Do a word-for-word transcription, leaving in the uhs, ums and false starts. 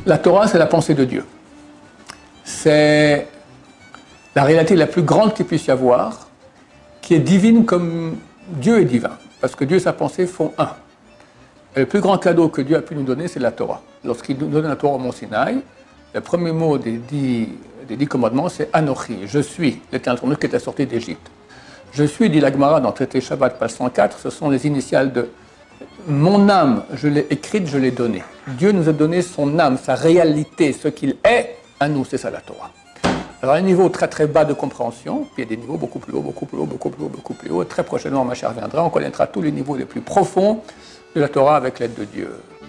La Torah, c'est la pensée de Dieu. C'est la réalité la plus grande qu'il puisse y avoir, qui est divine comme Dieu est divin, parce que Dieu et sa pensée font un. Et le plus grand cadeau que Dieu a pu nous donner, c'est la Torah. Lorsqu'il nous donne la Torah au Mont Sinaï, le premier mot des dix, des dix commandements, c'est « Anochi », je suis, l'Éternel ton Dieu qui était sorti d'Égypte. Je suis, dit la Gemara dans le traité Shabbat, page cent quatre, ce sont les initiales de « Mon âme, je l'ai écrite, je l'ai donnée ». Dieu nous a donné son âme, sa réalité, ce qu'il est, à nous, c'est ça la Torah. Alors, un niveau très très bas de compréhension, puis il y a des niveaux beaucoup plus hauts, beaucoup plus hauts, beaucoup plus hauts, beaucoup plus hauts. Très prochainement, ma chère viendra, on connaîtra tous les niveaux les plus profonds de la Torah avec l'aide de Dieu.